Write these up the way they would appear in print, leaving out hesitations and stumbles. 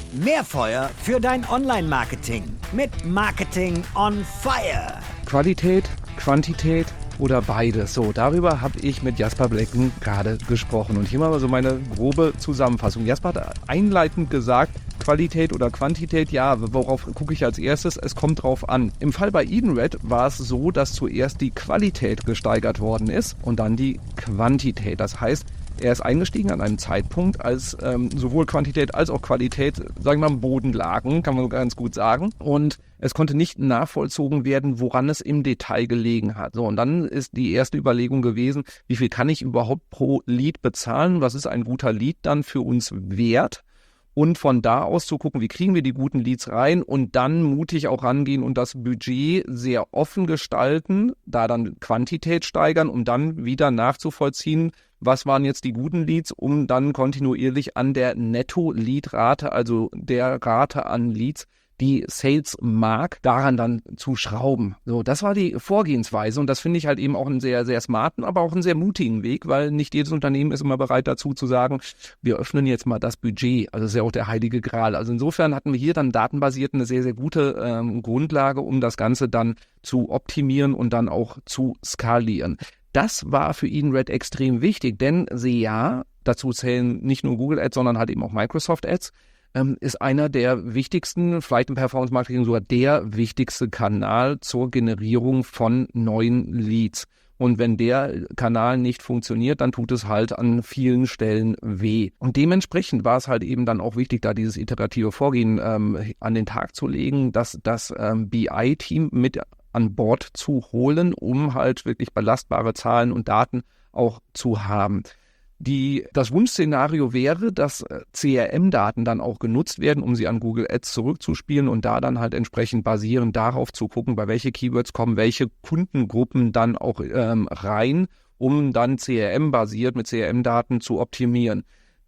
Mehr Feuer für dein Online-Marketing mit Marketing on Fire. Qualität, Quantität oder beides? So, darüber habe ich mit Jasper Blecken gerade gesprochen. Und hier mal so meine grobe Zusammenfassung. Jasper hat einleitend gesagt, Qualität oder Quantität, ja, worauf gucke ich als erstes? Es kommt drauf an. Im Fall bei Edenred war es so, dass zuerst die Qualität gesteigert worden ist und dann die Quantität. Das heißt, er ist eingestiegen an einem Zeitpunkt, als sowohl Quantität als auch Qualität, sagen wir mal, am Boden lagen, kann man ganz gut sagen. Und es konnte nicht nachvollzogen werden, woran es im Detail gelegen hat. So, und dann ist die erste Überlegung gewesen, wie viel kann ich überhaupt pro Lead bezahlen? Was ist ein guter Lead dann für uns wert? Und von da aus zu gucken, wie kriegen wir die guten Leads rein und dann mutig auch rangehen und das Budget sehr offen gestalten, da dann Quantität steigern, um dann wieder nachzuvollziehen, was waren jetzt die guten Leads, um dann kontinuierlich an der Netto-Lead-Rate, also der Rate an Leads, die Sales mag, daran dann zu schrauben. So, das war die Vorgehensweise und das finde ich halt eben auch einen sehr, sehr smarten, aber auch einen sehr mutigen Weg, weil nicht jedes Unternehmen ist immer bereit dazu zu sagen, wir öffnen jetzt mal das Budget. Also das ist ja auch der heilige Gral. Also insofern hatten wir hier dann datenbasiert eine sehr, sehr gute Grundlage, um das Ganze dann zu optimieren und dann auch zu skalieren. Das war für Edenred extrem wichtig, denn dazu zählen nicht nur Google Ads, sondern halt eben auch Microsoft Ads, ist einer der wichtigsten, vielleicht im Performance Marketing sogar der wichtigste Kanal zur Generierung von neuen Leads. Und wenn der Kanal nicht funktioniert, dann tut es halt an vielen Stellen weh. Und dementsprechend war es halt eben dann auch wichtig, da dieses iterative Vorgehen an den Tag zu legen, dass das BI-Team mit an Bord zu holen, um halt wirklich belastbare Zahlen und Daten auch zu haben. Das Wunschszenario wäre, dass CRM-Daten dann auch genutzt werden, um sie an Google Ads zurückzuspielen und da dann halt entsprechend basierend darauf zu gucken, bei welche Keywords kommen, welche Kundengruppen dann auch rein, um dann CRM-basiert mit CRM-Daten zu optimieren.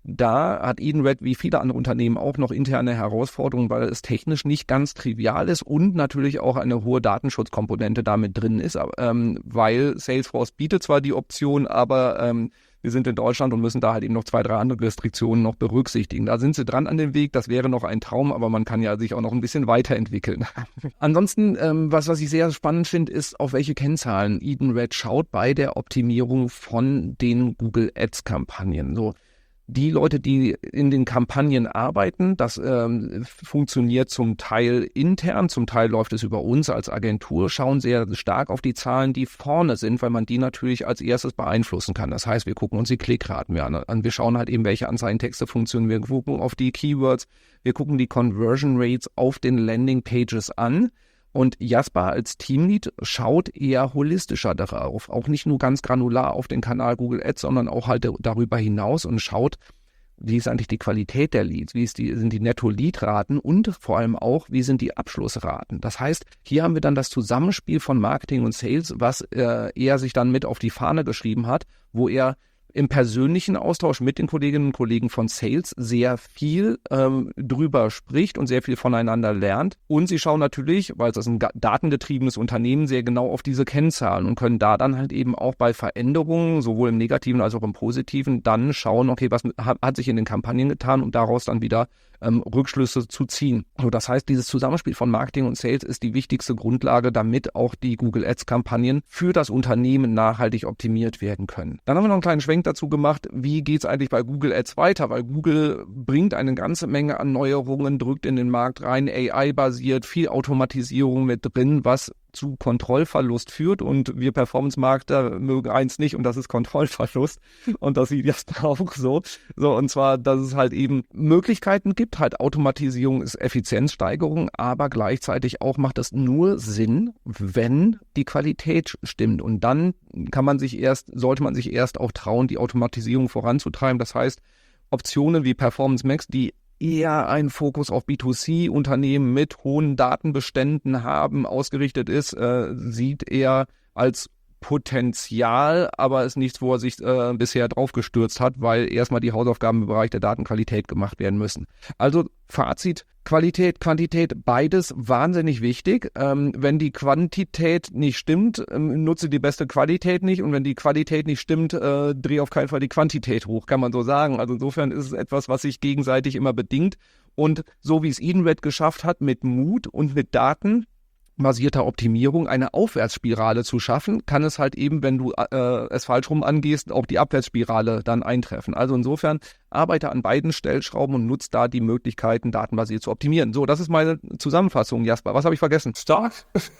Da hat Edenred wie viele andere Unternehmen auch noch interne Herausforderungen, weil es technisch nicht ganz trivial ist und natürlich auch eine hohe Datenschutzkomponente damit drin ist, weil Salesforce bietet zwar die Option, aber wir sind in Deutschland und müssen da halt eben noch 2, 3 andere Restriktionen noch berücksichtigen. Da sind sie dran an dem Weg, das wäre noch ein Traum, aber man kann ja sich auch noch ein bisschen weiterentwickeln. Ansonsten, was ich sehr spannend finde, ist, auf welche Kennzahlen Edenred schaut bei der Optimierung von den Google Ads Kampagnen. So, die Leute, die in den Kampagnen arbeiten, das funktioniert zum Teil intern, zum Teil läuft es über uns als Agentur, schauen sehr stark auf die Zahlen, die vorne sind, weil man die natürlich als erstes beeinflussen kann. Das heißt, wir gucken uns die Klickraten an. Wir schauen halt eben, welche Anzeigentexte funktionieren. Wir gucken auf die Keywords, wir gucken die Conversion Rates auf den Landingpages an. Und Jasper als Teamlead schaut eher holistischer darauf, auch nicht nur ganz granular auf den Kanal Google Ads, sondern auch halt darüber hinaus und schaut, wie ist eigentlich die Qualität der Leads, sind die Netto-Lead-Raten und vor allem auch, wie sind die Abschlussraten. Das heißt, hier haben wir dann das Zusammenspiel von Marketing und Sales, was er sich dann mit auf die Fahne geschrieben hat, wo er im persönlichen Austausch mit den Kolleginnen und Kollegen von Sales sehr viel drüber spricht und sehr viel voneinander lernt. Und sie schauen natürlich, weil es ein datengetriebenes Unternehmen, sehr genau auf diese Kennzahlen und können da dann halt eben auch bei Veränderungen, sowohl im Negativen als auch im Positiven, dann schauen, okay, was hat sich in den Kampagnen getan und daraus dann wieder Rückschlüsse zu ziehen. So, das heißt, dieses Zusammenspiel von Marketing und Sales ist die wichtigste Grundlage, damit auch die Google Ads-Kampagnen für das Unternehmen nachhaltig optimiert werden können. Dann haben wir noch einen kleinen Schwenk dazu gemacht, wie geht es eigentlich bei Google Ads weiter, weil Google bringt eine ganze Menge an Neuerungen, drückt in den Markt rein, AI-basiert, viel Automatisierung mit drin, was zu Kontrollverlust führt und wir Performance-Marketer mögen eins nicht und das ist Kontrollverlust und das sieht jetzt auch so. Und zwar, dass es halt eben Möglichkeiten gibt, halt Automatisierung ist Effizienzsteigerung, aber gleichzeitig auch macht es nur Sinn, wenn die Qualität stimmt und dann sollte man sich erst auch trauen, die Automatisierung voranzutreiben. Das heißt, Optionen wie Performance Max, die eher einen Fokus auf B2C-Unternehmen mit hohen Datenbeständen ausgerichtet ist, sieht er als Potenzial, aber ist nichts, wo er sich bisher drauf gestürzt hat, weil erstmal die Hausaufgaben im Bereich der Datenqualität gemacht werden müssen. Also Fazit, Qualität, Quantität, beides wahnsinnig wichtig. Wenn die Quantität nicht stimmt, nutze die beste Qualität nicht und wenn die Qualität nicht stimmt, dreh auf keinen Fall die Quantität hoch, kann man so sagen. Also insofern ist es etwas, was sich gegenseitig immer bedingt Und so wie es Edenred geschafft hat, mit Mut und mit datenbasierter Optimierung eine Aufwärtsspirale zu schaffen, kann es halt eben, wenn du es falsch rum angehst, auch die Abwärtsspirale dann eintreffen. Also insofern arbeite an beiden Stellschrauben und nutze da die Möglichkeiten, datenbasiert zu optimieren. So, das ist meine Zusammenfassung, Jasper. Was habe ich vergessen? Stark.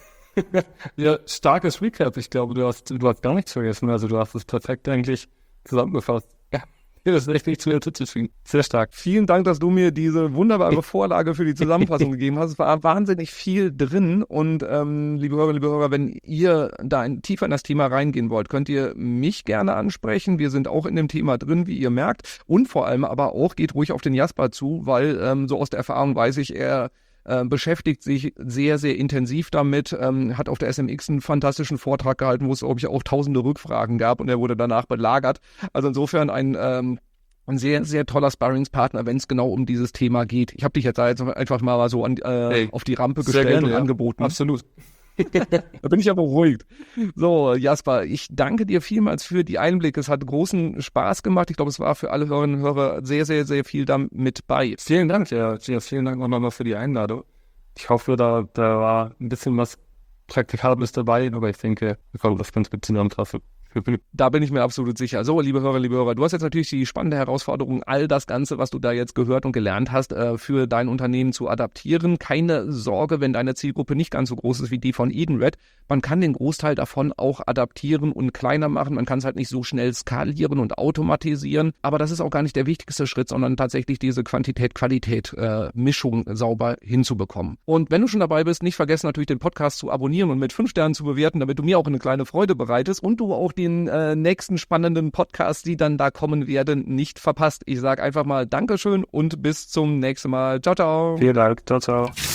Ja, starkes Recap. Ich glaube, du hast gar nichts vergessen. Also du hast es perfekt eigentlich zusammengefasst. Ja, das ist echt nicht zu hinzuzufügen. Sehr stark. Vielen Dank, dass du mir diese wunderbare Vorlage für die Zusammenfassung gegeben hast. Es war wahnsinnig viel drin und liebe Hörer, wenn ihr da tiefer in das Thema reingehen wollt, könnt ihr mich gerne ansprechen. Wir sind auch in dem Thema drin, wie ihr merkt. Und vor allem aber auch, geht ruhig auf den Jasper zu, weil so aus der Erfahrung weiß ich, er beschäftigt sich sehr, sehr intensiv damit, hat auf der SMX einen fantastischen Vortrag gehalten, wo es, glaube ich, auch tausende Rückfragen gab und er wurde danach belagert. Also insofern ein sehr, sehr toller Sparringspartner, wenn es genau um dieses Thema geht. Ich habe dich jetzt einfach mal so auf die Rampe gestellt gerne, und ja. angeboten. Absolut. Da bin ich ja beruhigt. So, Jasper, ich danke dir vielmals für die Einblicke. Es hat großen Spaß gemacht. Ich glaube, es war für alle Hörerinnen und Hörer sehr, sehr, sehr viel damit bei. Vielen Dank, ja. Vielen Dank auch nochmal für die Einladung. Ich hoffe, da war ein bisschen was Praktikables dabei, aber ich denke, wir konnten das ganz gut zusammenfassen. Da bin ich mir absolut sicher. So, liebe Hörer, du hast jetzt natürlich die spannende Herausforderung, all das Ganze, was du da jetzt gehört und gelernt hast, für dein Unternehmen zu adaptieren. Keine Sorge, wenn deine Zielgruppe nicht ganz so groß ist wie die von Edenred. Man kann den Großteil davon auch adaptieren und kleiner machen. Man kann es halt nicht so schnell skalieren und automatisieren. Aber das ist auch gar nicht der wichtigste Schritt, sondern tatsächlich diese Quantität-Qualität-Mischung sauber hinzubekommen. Und wenn du schon dabei bist, nicht vergessen natürlich den Podcast zu abonnieren und mit 5 Sternen zu bewerten, damit du mir auch eine kleine Freude bereitest und du auch den nächsten spannenden Podcasts, die dann da kommen werden, nicht verpasst. Ich sage einfach mal Dankeschön und bis zum nächsten Mal. Ciao, ciao. Vielen Dank. Ciao, ciao.